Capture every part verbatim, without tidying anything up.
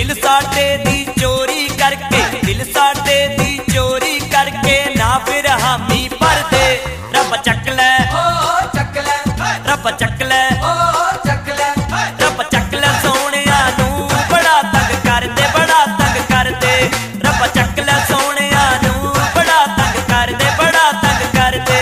दिल साडे दी चोरी करके, दिल साडे दी चोरी करके ना फिर हामी भरदे। रब चक लै चक लै, रब चक लै चक लै, रब चक लै सोहणिया नूं बड़ा तंग करदे, बड़ा तंग करदे। रब चक लै सोहणिया नूं बड़ा तंग करदे, बड़ा तंग करदे।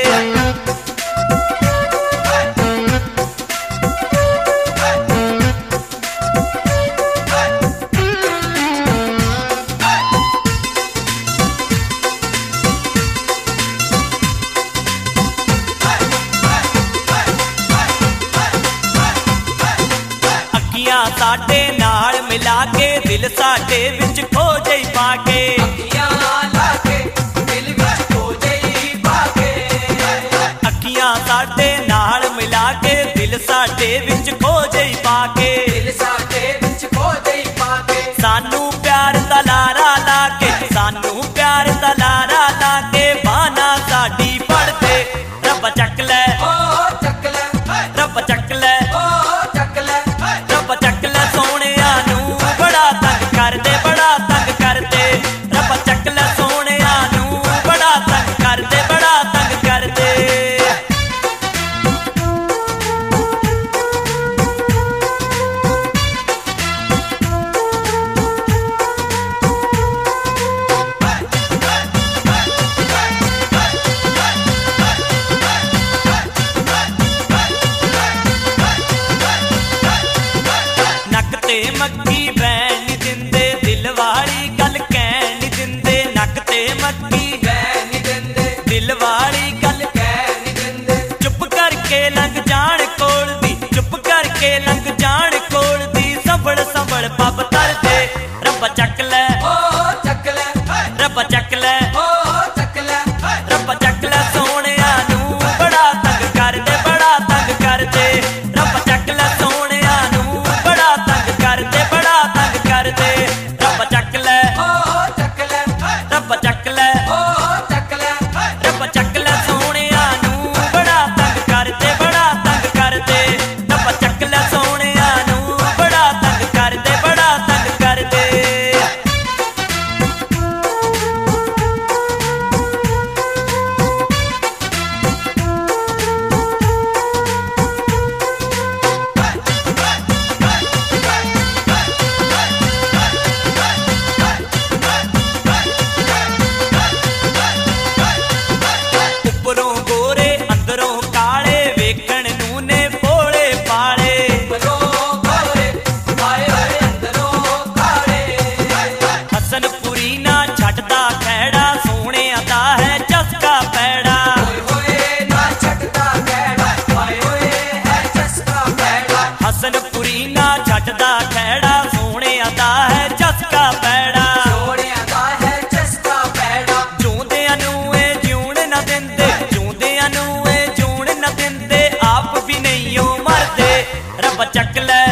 साडे नाल मिला के दिल साडे विच खो जई पाके, अखियां लाके दिल विच खो जई पाके। अखियां साडे नाल मिला के दिल साडे विच खो जई पाके, दिल साडे विच खो जई पाके। सानू प्यार दा लारा लाके, सानू प्यार दा लारा लाके बाना साडी पड़दे। रब चक लै चक लै, रब चक लै चक लै, रब चक लै सोहणिया नूं बड़ा तंग करदे, बड़ा तंग करदे। रब चक लै सोहणिया नूं बड़ा तंग करदे, बड़ा तंग करदे। मक्की बैन नी दिंदे, दिल वाली गल कहन नी दिंदे। नक ते मक्की बैन नी दिंदे, दिल वाली गल कहन नी दिंदे। चुप करके लंघ जाण कोल दी, चुप करके लंघ जाण कोल दी। संभल संभल पब तरदे। रब चक लै चक लै, रब चक लै चक लै, रब चक लै सोहणिया नूं बड़ा तंग करदे, बड़ा तंग करदे। रब चक लै सोहणिया नूं बड़ा तंग करदे, बड़ा तंग करदे। रब चक लै चक लै, रब चक लै चक लै, रब चक लै सोहणिया नूं बड़ा तंग करदे, बड़ा तंग करदे। रब चक लै सोहणिया नूं बड़ा तंग करदे, बड़ा तंग करदे। उपरों गोरे अंदरों काले वेखण नूं ने भोले पाले। उपरों गोरे आए होए अंदरों काले। हसनपुरी ना छड्डदा खैड़ा, सोहणिया दा है चस्का पैड़ा। होए होए ना छड्डदा खैड़ा, आए होए है चस्का पैड़ा। हसनपुरी ना छड्डदा खैड़ा, सोहणिया दा है चस्का पैड़ा। सोहणिया दा है चस्का पैड़ा। जोंदियां नूं ए जिउण ना दिंदे, जोंदियां नूं ए जिउण ना दिंदे। आप भी नहीं ओ मरदे। रब चक लै